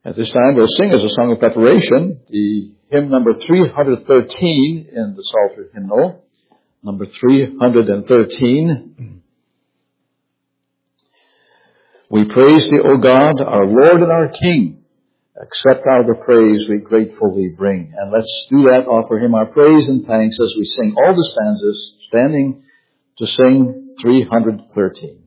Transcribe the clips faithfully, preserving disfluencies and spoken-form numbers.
At this time, we'll sing as a song of preparation the hymn number three hundred thirteen in the Psalter hymnal. Number three hundred thirteen. We praise thee, O God, our Lord and our King. Accept thou the praise we gratefully bring. And let's do that, offer him our praise and thanks as we sing all the stanzas, standing to sing three hundred thirteen.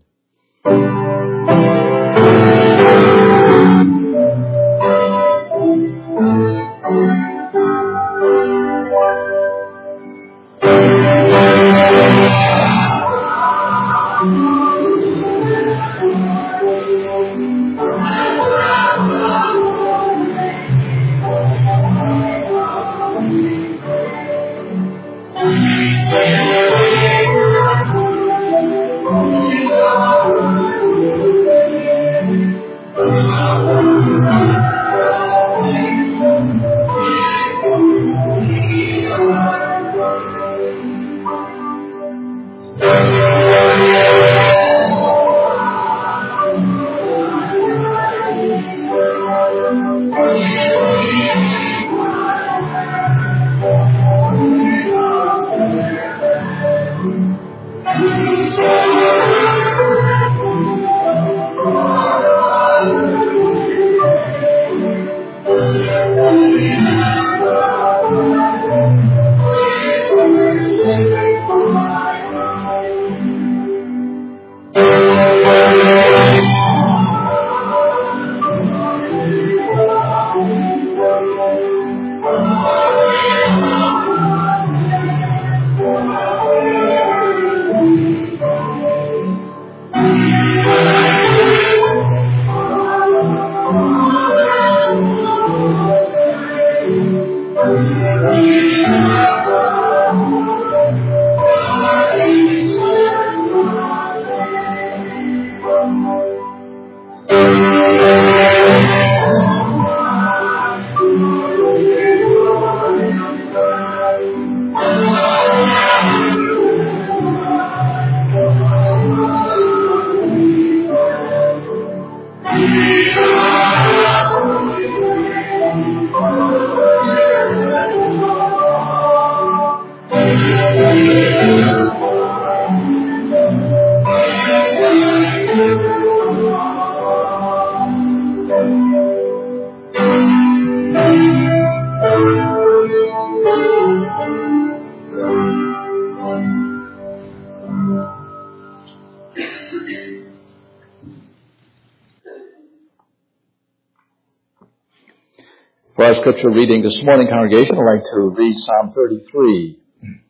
For our scripture reading this morning, congregation, I'd like to read Psalm thirty-three.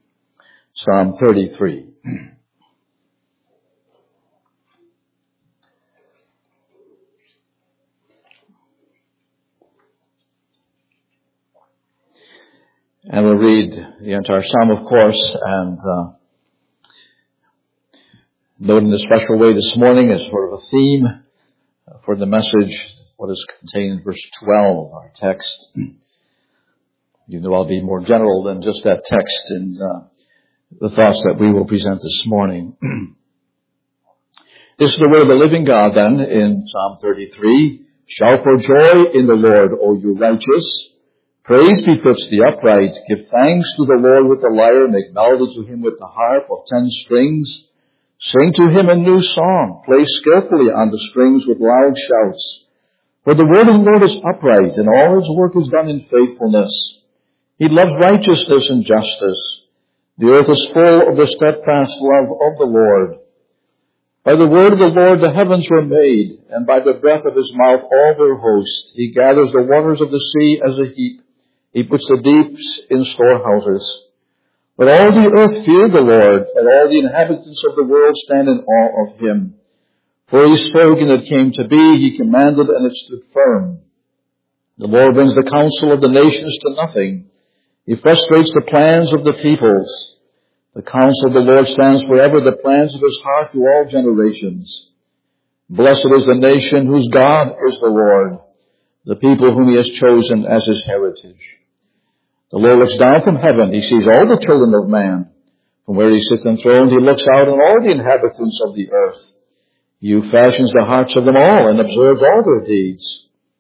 Psalm thirty-three. And we'll read the entire psalm, of course, and uh, note in a special way this morning as sort of a theme for the message, what is contained in verse twelve, our text. You know I'll be more general than just that text in uh, the thoughts that we will present this morning. This is the word of the living God then in Psalm thirty-three. Shout for joy in the Lord, O you righteous. Praise befits the upright. Give thanks to the Lord with the lyre. Make melody to him with the harp of ten strings. Sing to him a new song. Play skillfully on the strings with loud shouts. For the word of the Lord is upright, and all his work is done in faithfulness. He loves righteousness and justice. The earth is full of the steadfast love of the Lord. By the word of the Lord the heavens were made, and by the breath of his mouth all their host. He gathers the waters of the sea as a heap. He puts the deeps in storehouses. Let all the earth fear the Lord. Let all the inhabitants of the world stand in awe of him. For he spoke and it came to be. He commanded and it stood firm. The Lord brings the counsel of the nations to nothing. He frustrates the plans of the peoples. The counsel of the Lord stands forever, the plans of his heart to all generations. Blessed is the nation whose God is the Lord, the people whom he has chosen as his heritage. The Lord looks down from heaven. He sees all the children of man. From where he sits enthroned, he looks out on all the inhabitants of the earth. He who fashions the hearts of them all and observes all their deeds.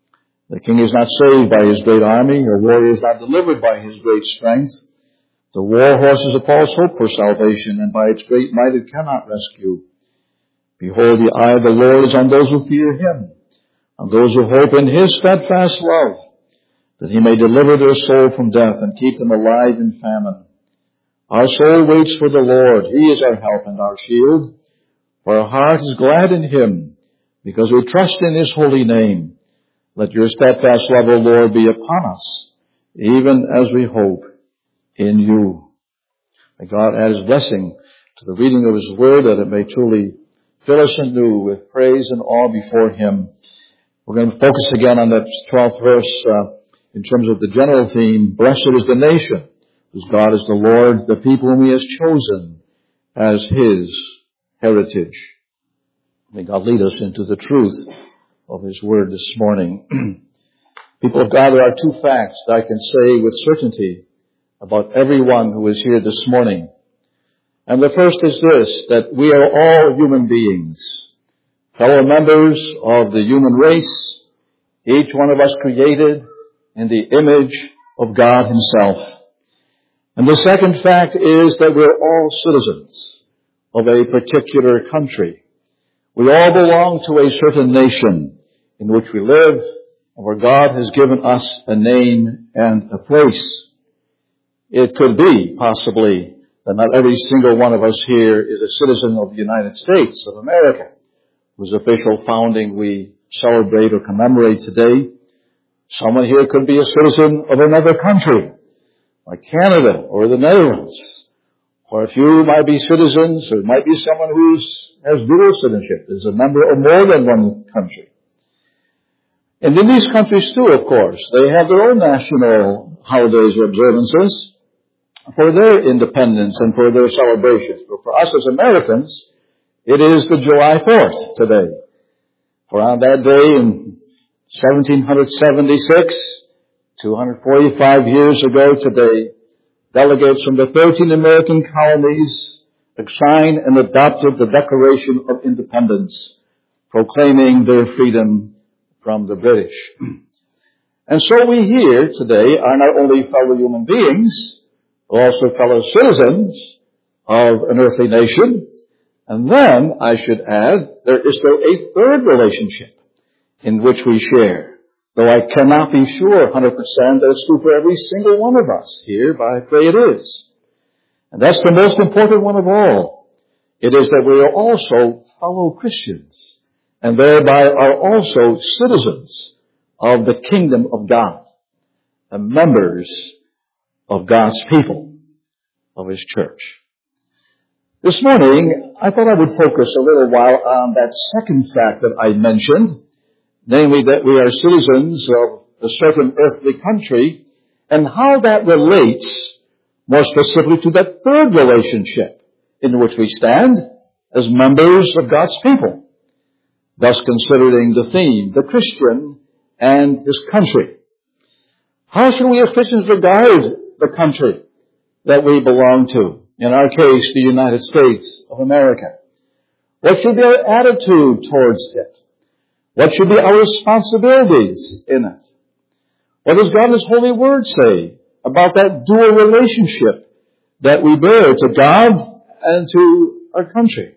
The king is not saved by his great army, or warrior is not delivered by his great strength. The war horse is a false hope for salvation, and by its great might it cannot rescue. Behold, the eye of the Lord is on those who fear him, on those who hope in his steadfast love, that he may deliver their soul from death and keep them alive in famine. Our soul waits for the Lord. He is our help and our shield. For our heart is glad in him, because we trust in his holy name. Let your steadfast love, O Lord, be upon us, even as we hope in you. May God add his blessing to the reading of his word, that it may truly fill us anew with praise and awe before him. We're going to focus again on that twelfth verse uh, in terms of the general theme, blessed is the nation, whose God is the Lord, the people whom he has chosen as his heritage. May God lead us into the truth of his word this morning. People of God, there are two facts that I can say with certainty about everyone who is here this morning. And the first is this, that we are all human beings, fellow members of the human race, each one of us created in the image of God himself. And the second fact is that we're all citizens of a particular country. We all belong to a certain nation in which we live, and where God has given us a name and a place. It could be, possibly, that not every single one of us here is a citizen of the United States of America, whose official founding we celebrate or commemorate today. Someone here could be a citizen of another country, like Canada or the Netherlands. Or a few might be citizens, or it might be someone who has dual citizenship, is a member of more than one country. And in these countries too, of course, they have their own national holidays or observances for their independence and for their celebrations. But for us as Americans, it is the July fourth today. For on that day in seventeen seventy-six, two hundred forty-five years ago today, delegates from the thirteen American colonies signed and adopted the Declaration of Independence, proclaiming their freedom from the British. And so we here today are not only fellow human beings, but also fellow citizens of an earthly nation. And then, I should add, there is still a third relationship in which we share, though I cannot be sure one hundred percent that it's true for every single one of us here, but I pray it is. And that's the most important one of all. It is that we are also fellow Christians, and thereby are also citizens of the kingdom of God, and members of God's people, of his church. This morning, I thought I would focus a little while on that second fact that I mentioned, namely that we are citizens of a certain earthly country, and how that relates more specifically to that third relationship in which we stand as members of God's people, thus considering the theme, the Christian and his country. How should we as Christians regard the country that we belong to? In our case, the United States of America. What should be our attitude towards it? What should be our responsibilities in it? What does God in his holy word say about that dual relationship that we bear to God and to our country?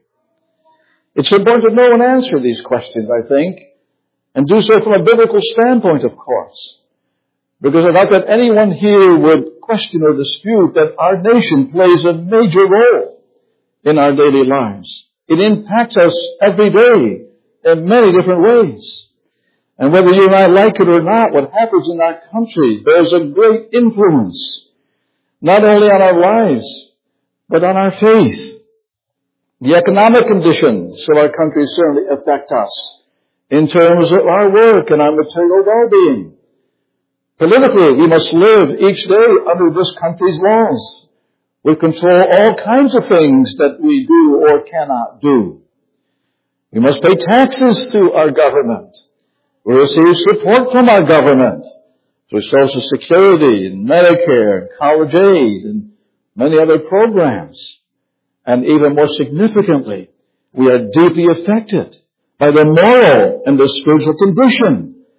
It's important to know and answer these questions, I think, and do so from a biblical standpoint, of course. Because I doubt that anyone here would question or dispute that our nation plays a major role in our daily lives. It impacts us every day in many different ways. And whether you and I like it or not, what happens in our country bears a great influence, not only on our lives, but on our faith. The economic conditions of our country certainly affect us in terms of our work and our material well-being. Politically, we must live each day under this country's laws. We control all kinds of things that we do or cannot do. We must pay taxes to our government. We receive support from our government through Social Security and Medicare and college aid and many other programs. And even more significantly, we are deeply affected by the moral and the spiritual condition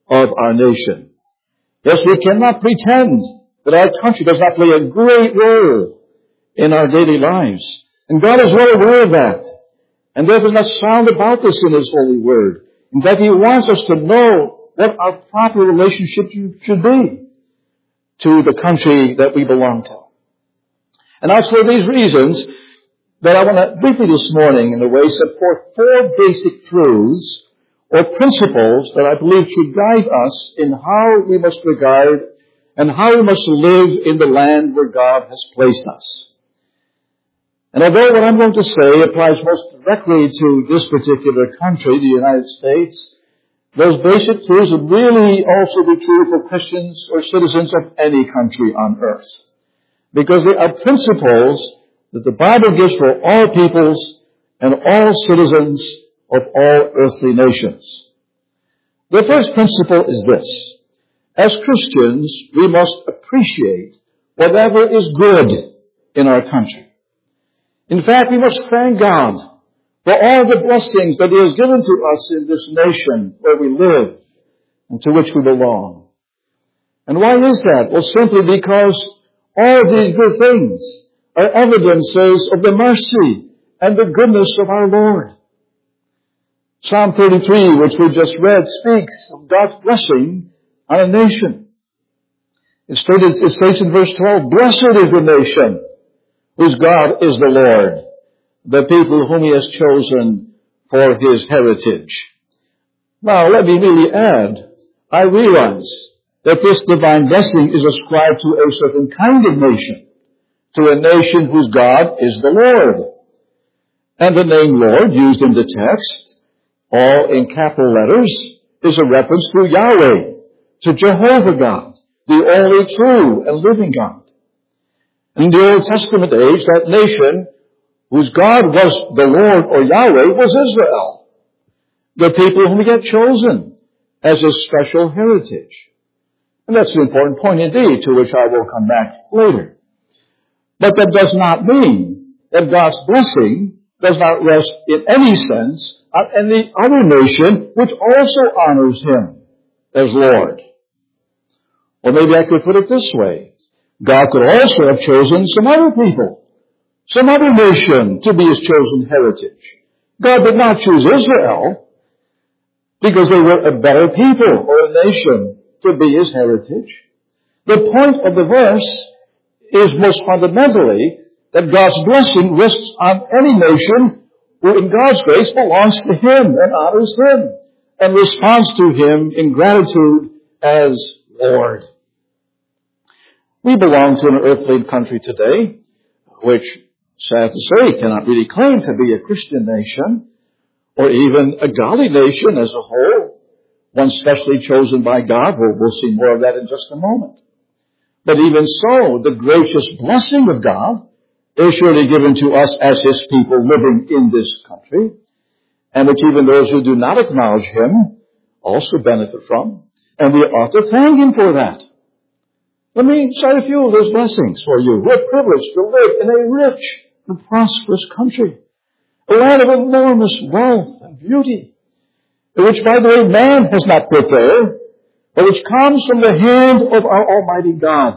of our nation. Yes, we cannot pretend that our country does not play a great role in our daily lives. And God is well aware of that. And there is not sound about this in His holy word. In fact, He wants us to know what our proper relationship should be to the country that we belong to. And it's for these reasons that I want to briefly this morning, in a way, set forth four basic truths or principles that I believe should guide us in how we must regard and how we must live in the land where God has placed us. And although what I'm going to say applies most directly to this particular country, the United States, those basic truths would really also be true for Christians or citizens of any country on earth. Because they are principles that the Bible gives for all peoples and all citizens of all earthly nations. The first principle is this. As Christians, we must appreciate whatever is good in our country. In fact, we must thank God for all the blessings that He has given to us in this nation where we live and to which we belong. And why is that? Well, simply because all these good things are evidences of the mercy and the goodness of our Lord. Psalm thirty-three, which we just read, speaks of God's blessing on a nation. It states, it states in verse twelve, "Blessed is the nation whose God is the Lord, the people whom He has chosen for His heritage." Now, let me merely add, I realize that this divine blessing is ascribed to a certain kind of nation, to a nation whose God is the Lord. And the name Lord used in the text, all in capital letters, is a reference to Yahweh, to Jehovah God, the only true and living God. In the Old Testament age, that nation whose God was the Lord or Yahweh was Israel, the people whom He had chosen as His special heritage. And that's an important point indeed, to which I will come back later. But that does not mean that God's blessing does not rest in any sense on any other nation which also honors Him as Lord. Or maybe I could put it this way. God could also have chosen some other people, some other nation to be His chosen heritage. God did not choose Israel because they were a better people or a nation to be His heritage. The point of the verse is most fundamentally that God's blessing rests on any nation who in God's grace belongs to Him and honors Him and responds to Him in gratitude as Lord. We belong to an earthly country today, which, sad to say, cannot really claim to be a Christian nation, or even a godly nation as a whole, one specially chosen by God. We'll, we'll see more of that in just a moment. But even so, the gracious blessing of God is surely given to us as His people living in this country, and which even those who do not acknowledge Him also benefit from, and we ought to thank Him for that. Let me cite a few of those blessings for you. We're privileged to live in a rich and prosperous country, a land of enormous wealth and beauty, which, by the way, man has not put there, but which comes from the hand of our Almighty God.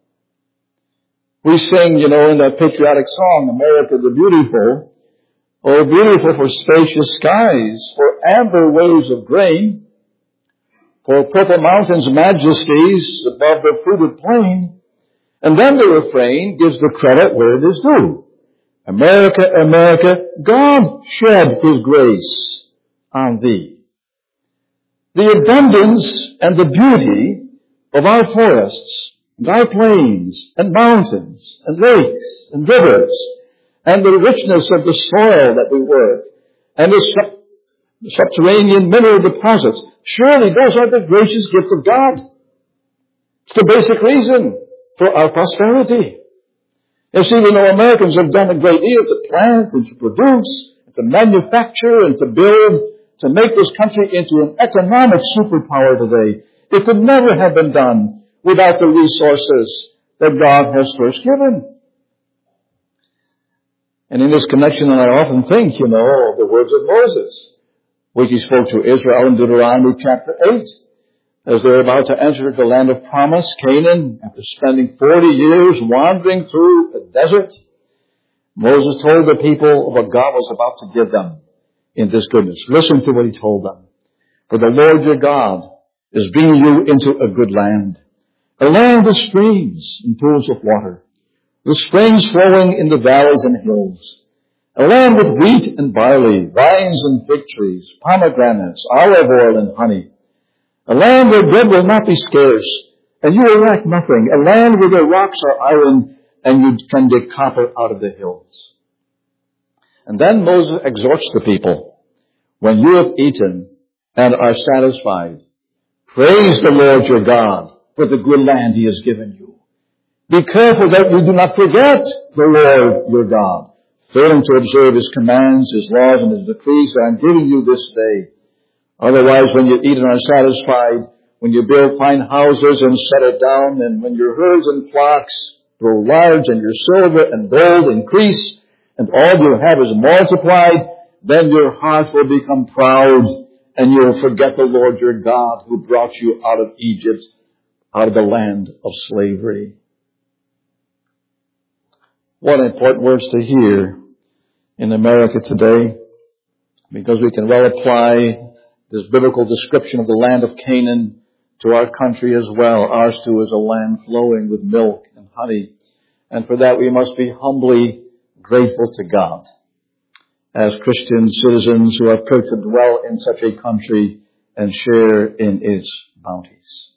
We sing, you know, in that patriotic song, America the Beautiful, oh, beautiful for spacious skies, for amber waves of grain, for purple mountains' majesties above the fruited plain. And then the refrain gives the credit where it is due. America, America, God shed His grace on thee. The abundance and the beauty of our forests, and our plains, and mountains, and lakes, and rivers, and the richness of the soil that we work, and the sub- subterranean mineral deposits, surely those are the gracious gift of God. It's the basic reason for our prosperity. You see, we know Americans have done a great deal to plant and to produce, and to manufacture and to build, to make this country into an economic superpower today. It could never have been done without the resources that God has first given. And in this connection, I often think, you know, of the words of Moses, which he spoke to Israel in Deuteronomy chapter eight. as they're about to enter the land of promise, Canaan, after spending forty years wandering through a desert, Moses told the people what God was about to give them in this goodness. Listen to what he told them. For the Lord your God is bringing you into a good land, a land with streams and pools of water, with springs flowing in the valleys and hills, a land with wheat and barley, vines and fig trees, pomegranates, olive oil and honey, a land where bread will not be scarce, and you will lack nothing, a land where the rocks are iron, and you can dig copper out of the hills. And then Moses exhorts the people, when you have eaten and are satisfied, praise the Lord your God for the good land he has given you. Be careful that you do not forget the Lord your God, failing to observe his commands, his laws, and his decrees that I am giving you this day. Otherwise, when you eat and are satisfied, when you build fine houses and settle down, and when your herds and flocks grow large, and your silver and gold increase, and all you have is multiplied, then your heart will become proud, and you will forget the Lord your God who brought you out of Egypt, out of the land of slavery. What important words to hear in America today, because we can well apply this biblical description of the land of Canaan to our country as well. Ours too is a land flowing with milk and honey. And for that we must be humbly grateful to God as Christian citizens who are privileged to dwell in such a country and share in its bounties.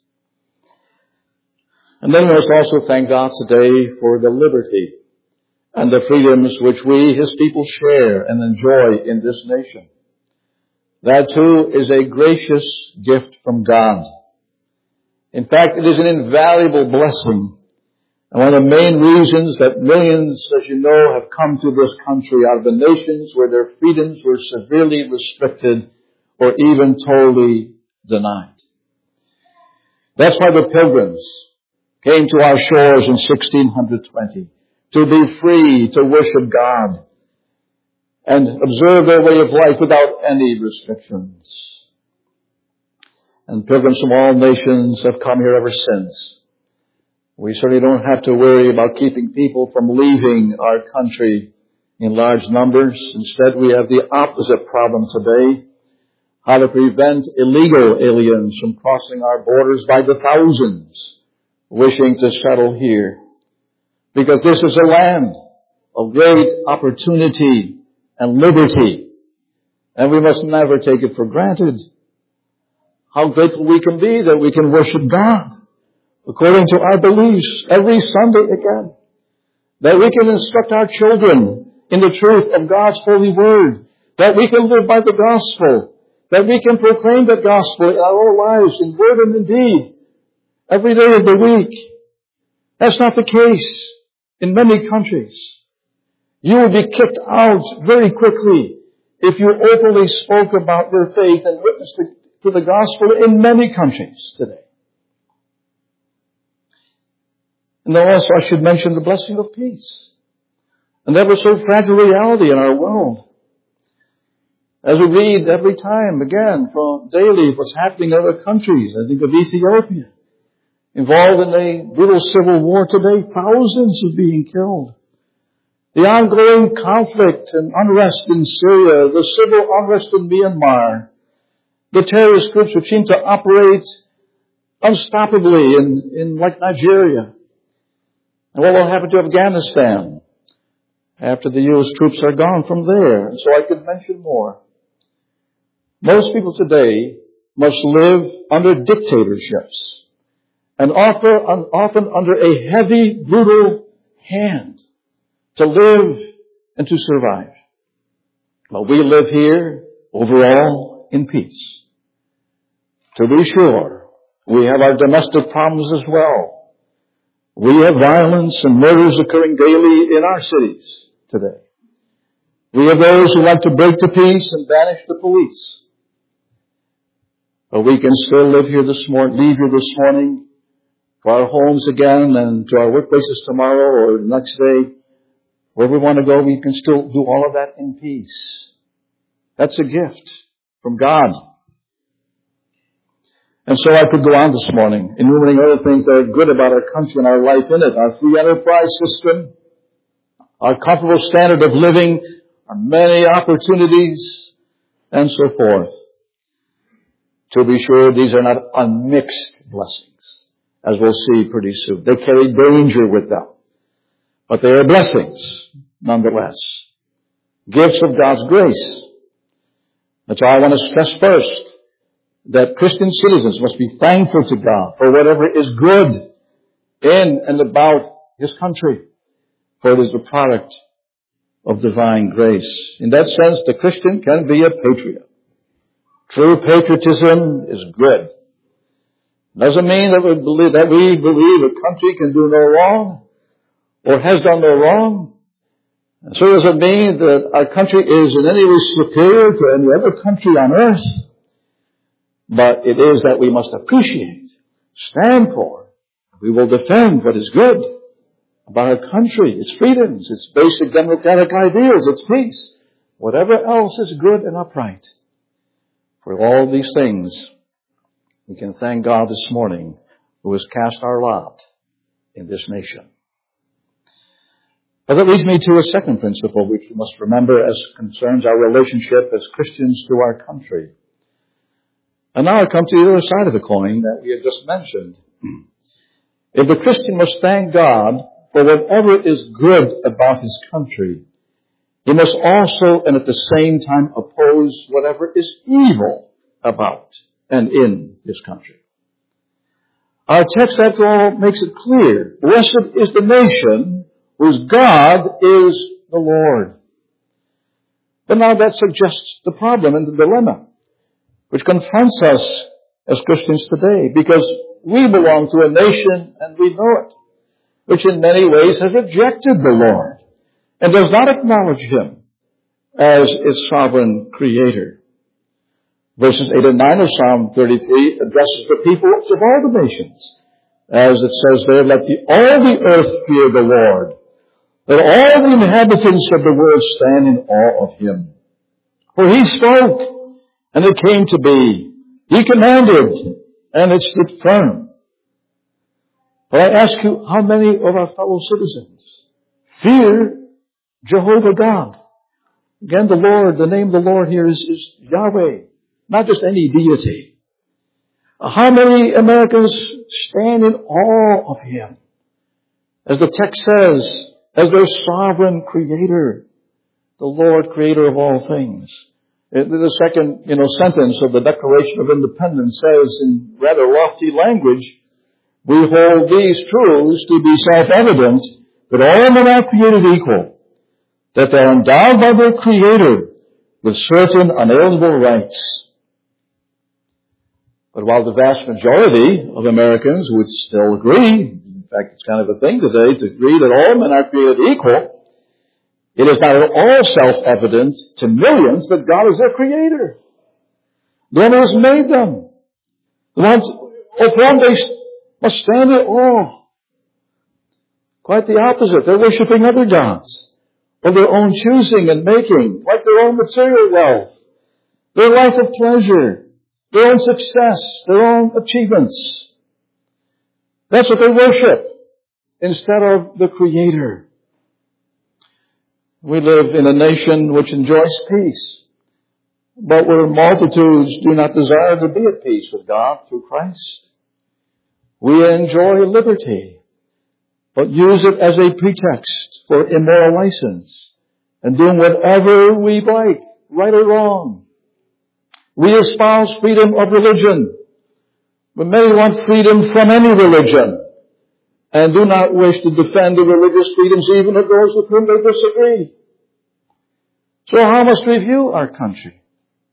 And then we must also thank God today for the liberty and the freedoms which we, his people, share and enjoy in this nation. That too is a gracious gift from God. In fact, it is an invaluable blessing. And one of the main reasons that millions, as you know, have come to this country out of the nations where their freedoms were severely restricted or even totally denied. That's why the Pilgrims came to our shores in sixteen twenty, to be free to worship God and observe their way of life without any restrictions. And pilgrims from all nations have come here ever since. We certainly don't have to worry about keeping people from leaving our country in large numbers. Instead, we have the opposite problem today. How to prevent illegal aliens from crossing our borders by the thousands wishing to settle here. Because this is a land of great opportunity and liberty. And we must never take it for granted. How grateful we can be that we can worship God according to our beliefs every Sunday again. That we can instruct our children in the truth of God's holy word. That we can live by the gospel. That we can proclaim the gospel in our own lives in word and in deed every day of the week. That's not the case in many countries. You would be kicked out very quickly if you openly spoke about your faith and witnessed to, to the gospel in many countries today. And then also I should mention the blessing of peace. An ever so fragile reality in our world. As we read every time, again, from daily, what's happening in other countries. I think of Ethiopia, involved in a brutal civil war today, thousands are being killed. The ongoing conflict and unrest in Syria, the civil unrest in Myanmar, the terrorist groups which seem to operate unstoppably in, in like Nigeria. And what will happen to Afghanistan after the U S troops are gone from there? And so I could mention more. Most people today must live under dictatorships and offer, often under a heavy, brutal hand to live and to survive. But we live here overall in peace. To be sure, we have our domestic problems as well. We have violence and murders occurring daily in our cities today. We have those who like to break the peace and banish the police. But we can still live here this morning, leave here this morning, to our homes again and to our workplaces tomorrow or the next day. Wherever we want to go, we can still do all of that in peace. That's a gift from God. And so I could go on this morning, enumerating other things that are good about our country and our life in it. Our free enterprise system, our comfortable standard of living, our many opportunities, and so forth. To be sure, these are not unmixed blessings, as we'll see pretty soon. They carry danger with them. But they are blessings, nonetheless. Gifts of God's grace. That's why I want to stress first that Christian citizens must be thankful to God for whatever is good in and about His country, for it is the product of divine grace. In that sense, the Christian can be a patriot. True patriotism is good. Doesn't mean that we believe that we believe a country can do no wrong or has done no wrong. And so does it mean that our country is in any way superior to any other country on earth. But it is that we must appreciate, stand for. We will defend what is good about our country, its freedoms, its basic democratic ideals, its peace, whatever else is good and upright. For all these things, we can thank God this morning who has cast our lot in this nation. But that leads me to a second principle which we must remember as concerns our relationship as Christians to our country. And now I come to the other side of the coin that we have just mentioned. If the Christian must thank God for whatever is good about his country, he must also and at the same time oppose whatever is evil about and in his country. Our text, after all, makes it clear. Blessed is the nation whose God is the Lord. But now that suggests the problem and the dilemma which confronts us as Christians today, because we belong to a nation, and we know it, which in many ways has rejected the Lord and does not acknowledge Him as its sovereign creator. Verses eight and nine of Psalm thirty-three addresses the people of all the nations. As it says there, let the, all the earth fear the Lord. Let all the inhabitants of the world stand in awe of Him. For He spoke, and it came to be. He commanded, and it stood firm. But I ask you, how many of our fellow citizens fear Jehovah God? Again, the Lord, the name of the Lord here is, is Yahweh, not just any deity. How many Americans stand in awe of Him? As the text says, as their sovereign creator, the Lord creator of all things. The second, you know, sentence of the Declaration of Independence says in rather lofty language, we hold these truths to be self-evident, that all men are created equal, that they are endowed by their Creator with certain unalienable rights. But while the vast majority of Americans would still agree, in fact it's kind of a thing today to agree that all men are created equal, it is not at all self-evident to millions that God is their Creator. The one who has made them. The ones of whom they must stand in awe. Quite the opposite. They're worshiping other gods of their own choosing and making, like their own material wealth, their life of pleasure, their own success, their own achievements. That's what they worship instead of the Creator. We live in a nation which enjoys peace, but where multitudes do not desire to be at peace with God through Christ. We enjoy liberty, but use it as a pretext for immoral license and doing whatever we like, right or wrong. We espouse freedom of religion, but many want freedom from any religion and do not wish to defend the religious freedoms even of those with whom they disagree. So how must we view our country?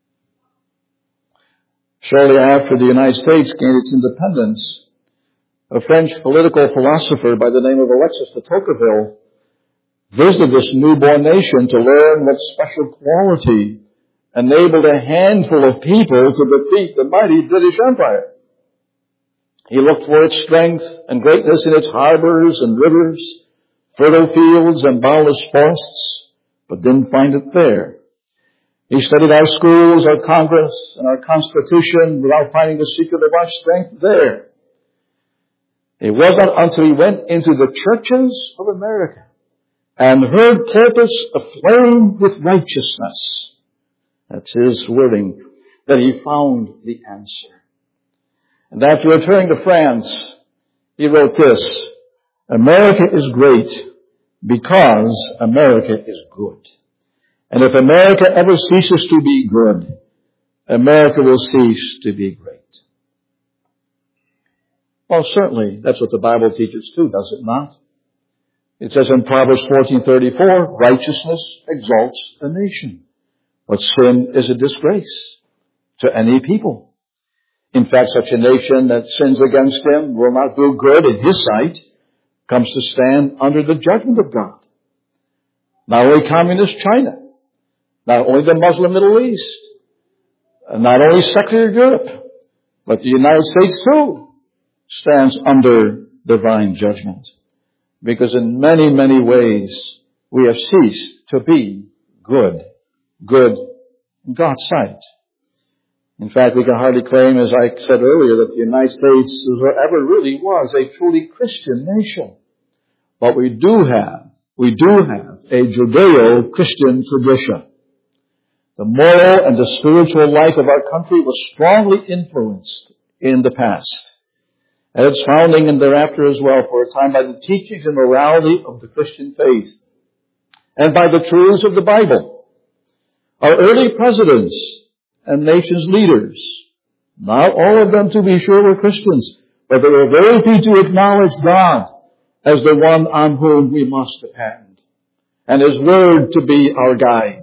Shortly after the United States gained its independence, a French political philosopher by the name of Alexis de Tocqueville visited this newborn nation to learn what special quality enabled a handful of people to defeat the mighty British Empire. He looked for its strength and greatness in its harbors and rivers, fertile fields and boundless forests, but didn't find it there. He studied our schools, our Congress, and our Constitution without finding the secret of our strength there. It was not until he went into the churches of America and heard pulpits aflame with righteousness, that's his wording, that he found the answer. And after returning to France, he wrote this: America is great because America is good. And if America ever ceases to be good, America will cease to be great. Well, certainly, that's what the Bible teaches too, does it not? It says in Proverbs fourteen thirty-four, righteousness exalts a nation, but sin is a disgrace to any people. In fact, such a nation that sins against him will not do good in his sight, comes to stand under the judgment of God. Not only communist China, not only the Muslim Middle East, not only secular Europe, but the United States too stands under divine judgment. Because in many, many ways, we have ceased to be good, good in God's sight. In fact, we can hardly claim, as I said earlier, that the United States ever really was a truly Christian nation. But we do have, we do have a Judeo-Christian tradition. The moral and the spiritual life of our country was strongly influenced in the past. At its founding and thereafter as well, for a time, by the teachings and morality of the Christian faith and by the truths of the Bible. Our early presidents and nation's leaders, not all of them to be sure were Christians, but they were very few to acknowledge God as the one on whom we must depend, and His Word to be our guide.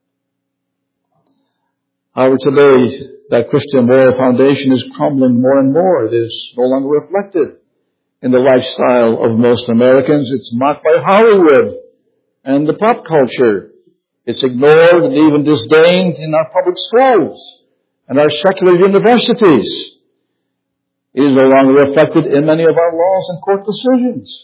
However, today, that Christian moral foundation is crumbling more and more. It is no longer reflected in the lifestyle of most Americans. It's mocked by Hollywood and the pop culture. It's ignored and even disdained in our public schools and our secular universities. It is no longer reflected in many of our laws and court decisions.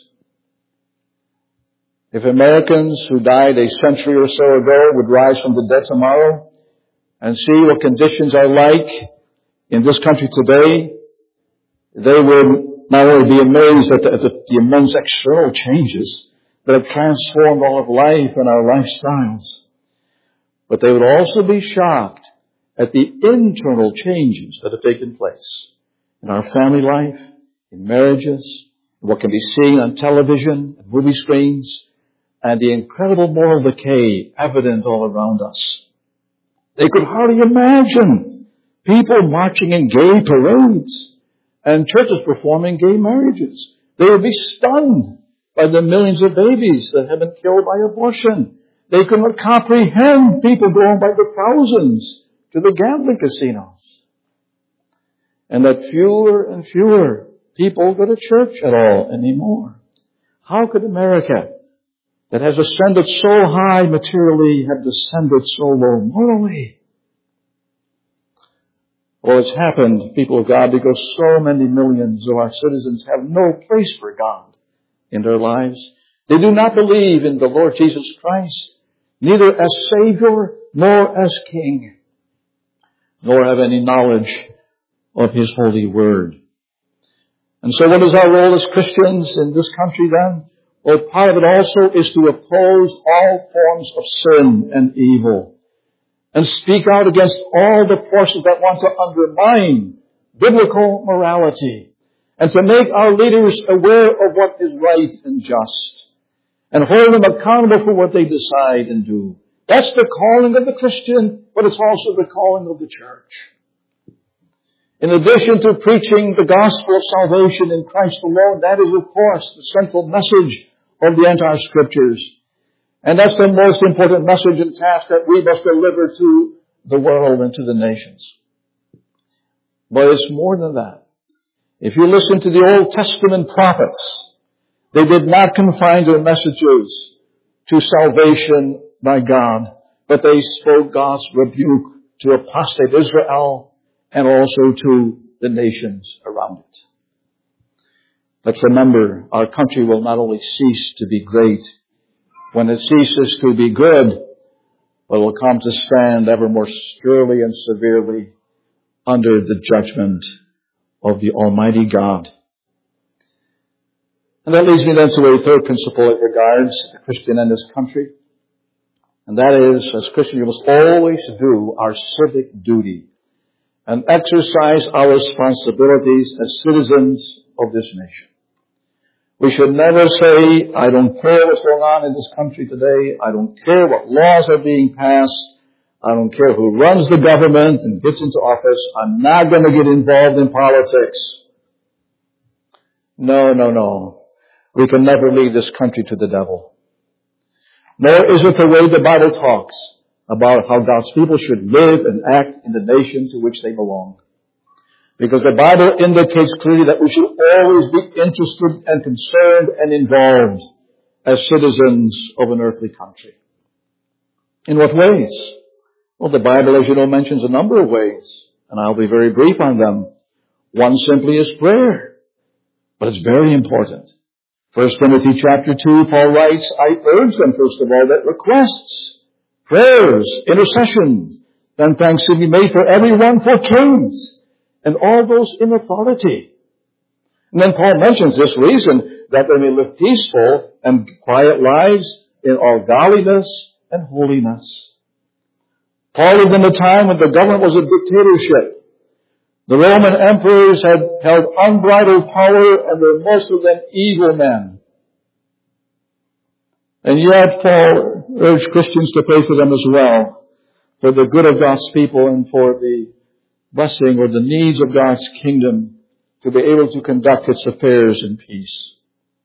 If Americans who died a century or so ago would rise from the dead tomorrow and see what conditions are like in this country today, they would not only be amazed at the, at the, the immense external changes that have transformed all of life and our lifestyles, but they would also be shocked at the internal changes that have taken place in our family life, in marriages, what can be seen on television and movie screens, and the incredible moral decay evident all around us. They could hardly imagine people marching in gay parades and churches performing gay marriages. They would be stunned by the millions of babies that have been killed by abortion. They could not comprehend people going by the thousands to the gambling casinos. And that fewer and fewer people go to church at all anymore. How could America, that has ascended so high materially, have descended so low morally? Well, it's happened, people of God, because so many millions of our citizens have no place for God in their lives. They do not believe in the Lord Jesus Christ, neither as Savior nor as King, nor have any knowledge of His holy Word. And so what is our role as Christians in this country then? Well, part of it also is to oppose all forms of sin and evil and speak out against all the forces that want to undermine biblical morality and to make our leaders aware of what is right and just and hold them accountable for what they decide and do. That's the calling of the Christian, but it's also the calling of the church. In addition to preaching the gospel of salvation in Christ alone, that is, of course, the central message of the entire Scriptures. And that's the most important message and task that we must deliver to the world and to the nations. But it's more than that. If you listen to the Old Testament prophets, they did not confine their messages to salvation by God, but they spoke God's rebuke to apostate Israel and also to the nations around it. Let's remember, our country will not only cease to be great when it ceases to be good, but will come to stand ever more surely and severely under the judgment of the Almighty God. And that leads me then to a third principle that regards the Christian and his country. And that is, as Christians, we must always do our civic duty and exercise our responsibilities as citizens of this nation. We should never say, I don't care what's going on in this country today. I don't care what laws are being passed. I don't care who runs the government and gets into office. I'm not going to get involved in politics. No, no, no. We can never leave this country to the devil. Nor is it the way the Bible talks about how God's people should live and act in the nation to which they belong. Because the Bible indicates clearly that we should always be interested and concerned and involved as citizens of an earthly country. In what ways? Well, the Bible, as you know, mentions a number of ways, and I'll be very brief on them. One simply is prayer, but it's very important. First Timothy chapter two, Paul writes, I urge them, first of all, that requests, prayers, intercessions, and thanks should be made for everyone, for kings, and all those in authority. And then Paul mentions this reason, that they may live peaceful and quiet lives in all godliness and holiness. Paul lived in a time when the government was a dictatorship. The Roman emperors had held unbridled power, and were most of them evil men. And yet Paul urged Christians to pray for them as well, for the good of God's people and for the blessing or the needs of God's kingdom to be able to conduct its affairs in peace.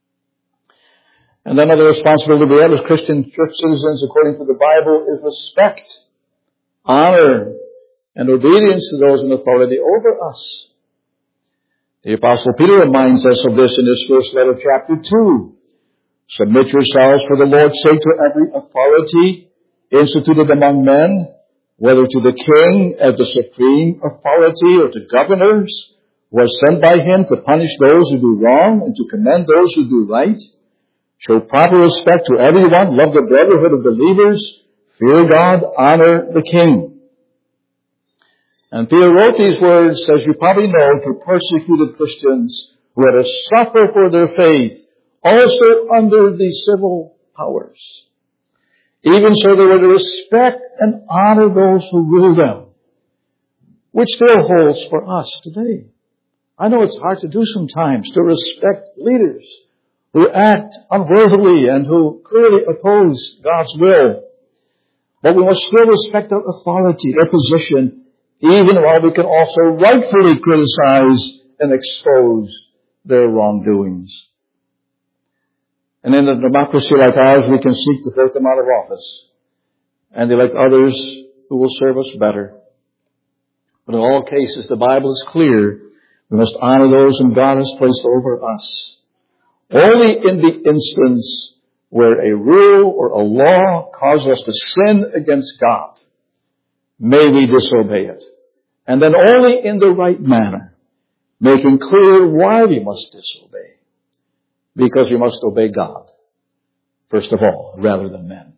And then another responsibility we have as Christian church citizens, according to the Bible, is respect, honor, and obedience to those in authority over us. The Apostle Peter reminds us of this in his first letter, chapter two. Submit yourselves for the Lord's sake to every authority instituted among men, whether to the king as the supreme authority or to governors who are sent by him to punish those who do wrong and to commend those who do right. Show proper respect to everyone, love the brotherhood of believers, fear God, honor the king. And Peter wrote these words, as you probably know, to persecuted Christians who had to suffer for their faith, also under the civil powers. Even so, they were to respect and honor those who rule them, which still holds for us today. I know it's hard to do sometimes, to respect leaders who act unworthily and who clearly oppose God's will. But we must still respect their authority, their position, even while we can also rightfully criticize and expose their wrongdoings. And in a democracy like ours, we can seek to vote them out of office and elect others who will serve us better. But in all cases, the Bible is clear. We must honor those whom God has placed over us. Only in the instance where a rule or a law causes us to sin against God may we disobey it. And then only in the right manner, making clear why we must disobey. Because we must obey God, first of all, rather than men.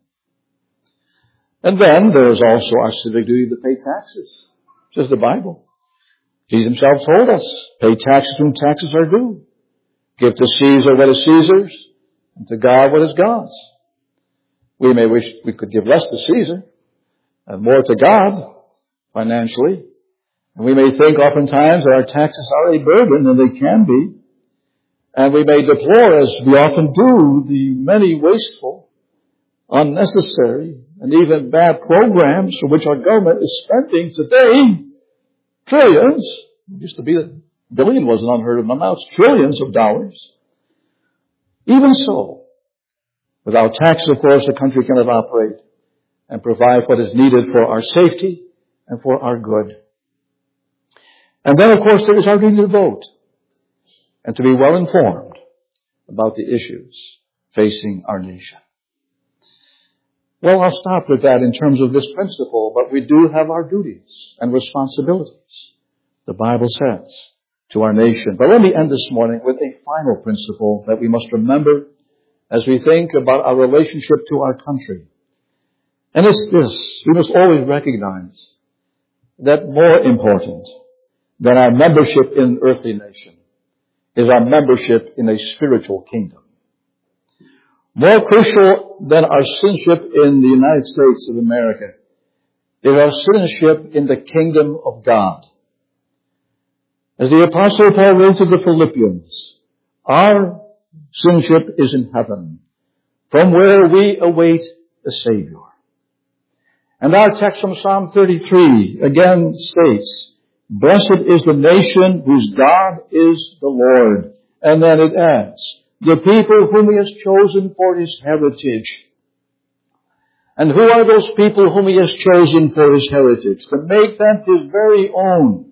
And then there is also our civic duty to pay taxes, says the Bible. Jesus himself told us, pay taxes when taxes are due. Give to Caesar what is Caesar's, and to God what is God's. We may wish we could give less to Caesar and more to God financially. And we may think oftentimes that our taxes are a burden, and they can be. And we may deplore, as we often do, the many wasteful, unnecessary, and even bad programs for which our government is spending today trillions. It used to be that billion was an unheard of amount. Now it's trillions of dollars. Even so, without taxes, of course, the country cannot operate and provide what is needed for our safety and for our good. And then, of course, there is our duty to vote and to be well informed about the issues facing our nation. Well, I'll stop with that in terms of this principle, but we do have our duties and responsibilities, the Bible says, to our nation. But let me end this morning with a final principle that we must remember as we think about our relationship to our country. And it's this, we must always recognize that more important than our membership in an earthly nation is our membership in a spiritual kingdom. More crucial than our citizenship in the United States of America is our citizenship in the kingdom of God. As the Apostle Paul wrote to the Philippians, our citizenship is in heaven, from where we await the Savior. And our text from Psalm thirty-three again states, "Blessed is the nation whose God is the Lord." And then it adds, "The people whom He has chosen for His heritage." And who are those people whom He has chosen for His heritage? To make them His very own.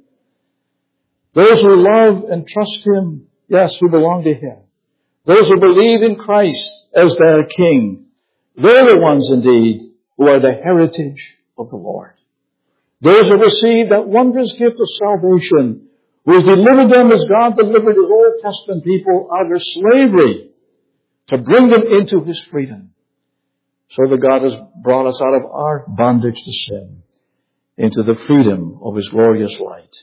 Those who love and trust Him, yes, who belong to Him. Those who believe in Christ as their King. They're the ones indeed who are the heritage of the Lord. Those who receive that wondrous gift of salvation, who has delivered them as God delivered His Old Testament people out of their slavery to bring them into His freedom. So that God has brought us out of our bondage to sin into the freedom of His glorious light.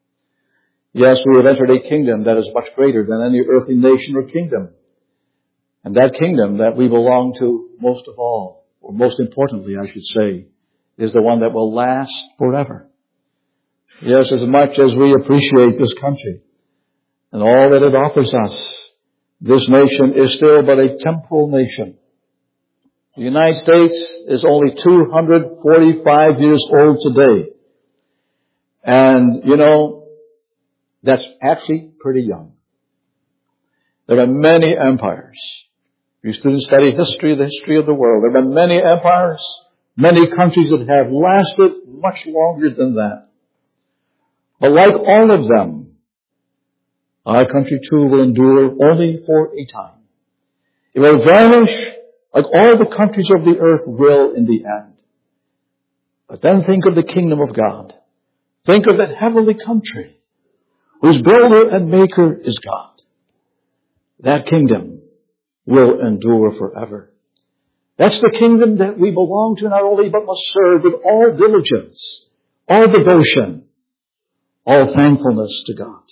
Yes, we have entered a kingdom that is much greater than any earthly nation or kingdom. And that kingdom that we belong to most of all, or most importantly, I should say, is the one that will last forever. Yes, as much as we appreciate this country and all that it offers us, this nation is still but a temporal nation. The United States is only two hundred forty-five years old today. And, you know, that's actually pretty young. There are many empires. You students study history, the history of the world. There have been many empires, many countries that have lasted much longer than that. But like all of them, our country too will endure only for a time. It will vanish like all the countries of the earth will in the end. But then think of the kingdom of God. Think of that heavenly country whose builder and maker is God. That kingdom will endure forever. That's the kingdom that we belong to not only but must serve with all diligence, all devotion, all thankfulness to God.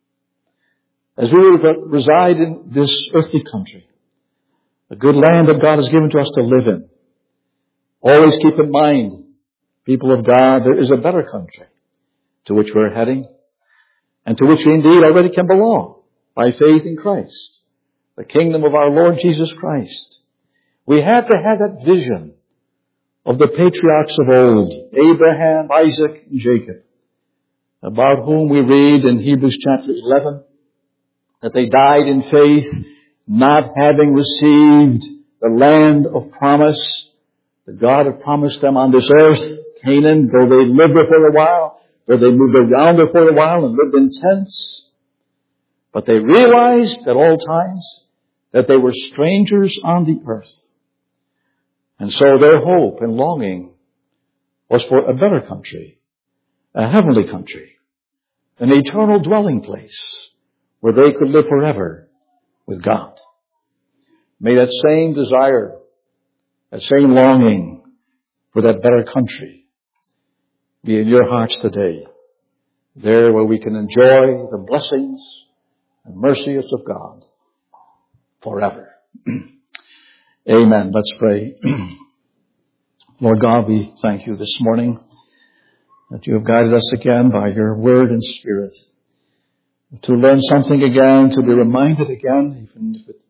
As we reside in this earthly country, a good land that God has given to us to live in, always keep in mind, people of God, there is a better country to which we're heading and to which we indeed already can belong by faith in Christ, the kingdom of our Lord Jesus Christ. We have to have that vision of the patriarchs of old, Abraham, Isaac, and Jacob, about whom we read in Hebrews chapter eleven, that they died in faith, not having received the land of promise that God had promised them on this earth, Canaan, though they lived there for a while, though they moved around there for a while and lived in tents. But they realized at all times that they were strangers on the earth. And so their hope and longing was for a better country, a heavenly country, an eternal dwelling place where they could live forever with God. May that same desire, that same longing for that better country be in your hearts today, there where we can enjoy the blessings and mercies of God forever. Amen. Let's pray. Lord God, we thank you this morning that you have guided us again by your word and spirit to learn something again, to be reminded again, even if it